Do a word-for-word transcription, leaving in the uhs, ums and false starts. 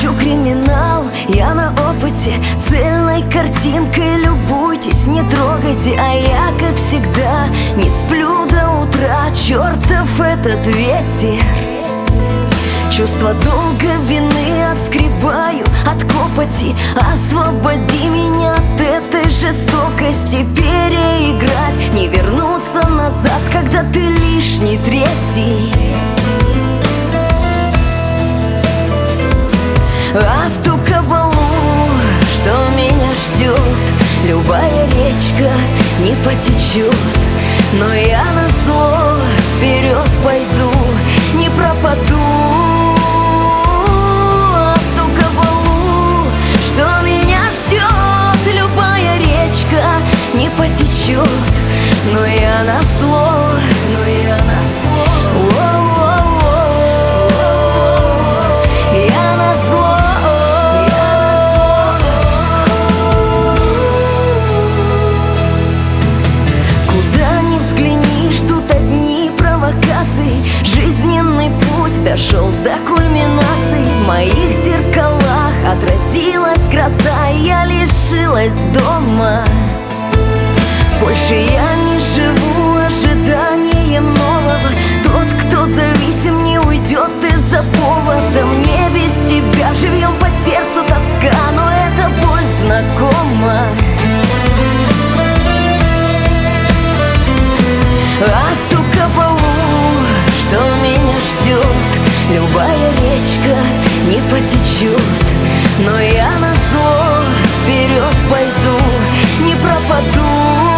хочу криминал, я на опыте. Цельной картинкой любуйтесь, не трогайте. А я, как всегда, не сплю до утра. Чертов этот ветер. Чувство долга, вины отскребаю от копоти. Освободи меня от этой жестокости. Переиграть, не вернуться назад, когда ты лишний третий. А в ту кабалу, что меня ждет, любая речка не потечет. Но я на зло вперед пойду, не пропаду. А в ту кабалу, что меня ждет, любая речка не потечет. Но я на зло, но я на зло. Жизненный путь дошел до кульминации. В моих зеркалах отразилась гроза. Я лишилась дома. Больше я не живу ожиданием нового. Тот, кто зависим, не уйдет из-за повода. Мне без тебя живьем по сердцу тоска, но эта боль знакома. А в ту кабалу, что меня ждет, любая речка не потечет. Но я на зло вперед пойду, не пропаду.